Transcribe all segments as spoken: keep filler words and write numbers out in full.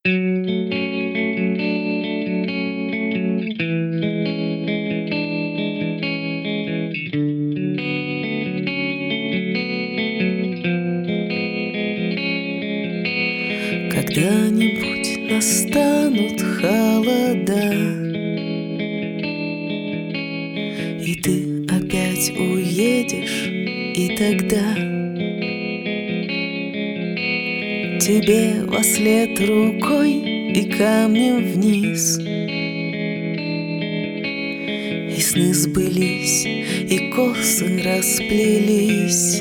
Когда-нибудь настанут холода, и ты опять уедешь, и тогда тебе вослед рукой и камнем вниз. И сны сбылись, и косы расплелись.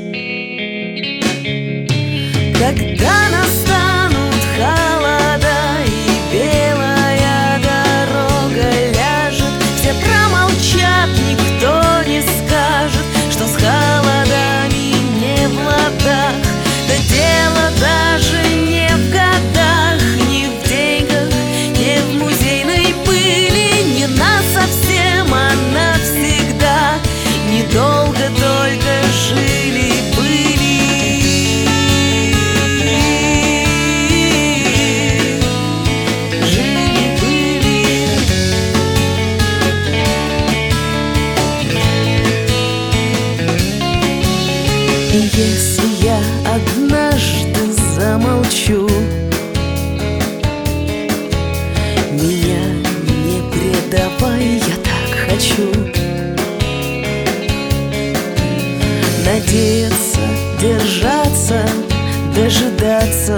Когда настанут холода и белая дорога ляжет, все промолчат, никто не скажет, что с холодами не в ладах. Да дело даже не в годах, не в деньгах, не в музейной пыли, не насовсем, а навсегда. Недолго только жили-были. И если я однажды замолчу, меня не предавай, я так хочу надеяться, держаться, дожидаться.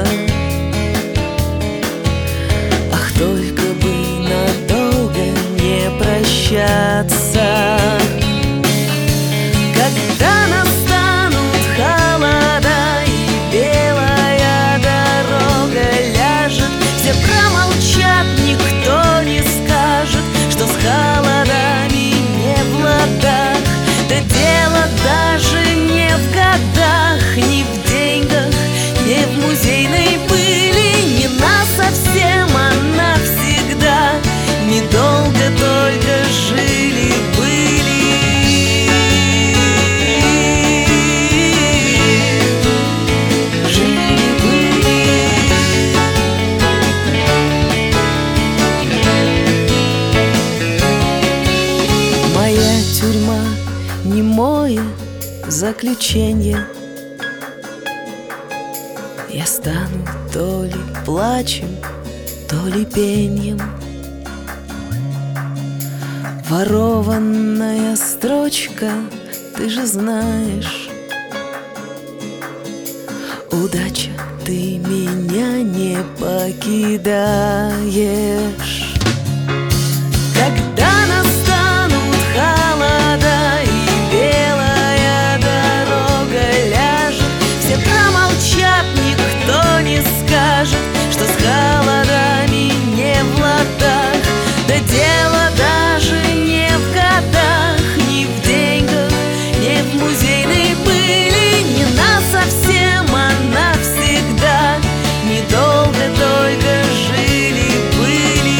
Ах, только бы надолго не прощаться. Когда настанут холода и белая дорога ляжет, все промолчат, никто не скажет, что с холодами не в ладах. Да дело даже не в годах, не в деньгах, не в музейной пыли, не насовсем, а навсегда. Недолго только жили-были. Моя тюрьма немое заключение. Я стану то ли плачем, то ли пеньем. Ворованная строчка, ты же знаешь. Удача, ты меня не покидаешь. Когда настанут холода и белая дорога ляжет, все промолчат, никто не скажет, что с холодами не в ладах. Да дело даже не в годах, не в деньгах, не в музейной пыли, не насовсем, а навсегда. Недолго только жили-были.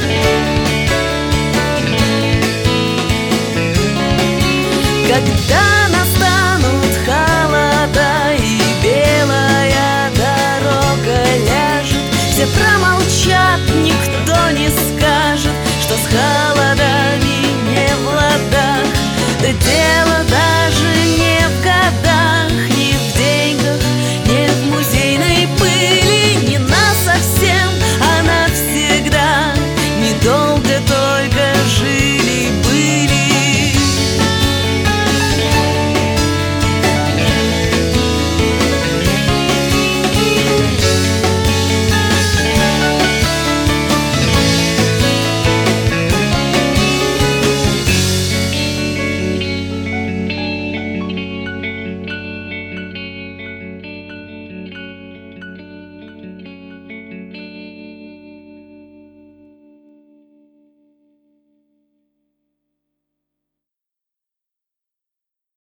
Когда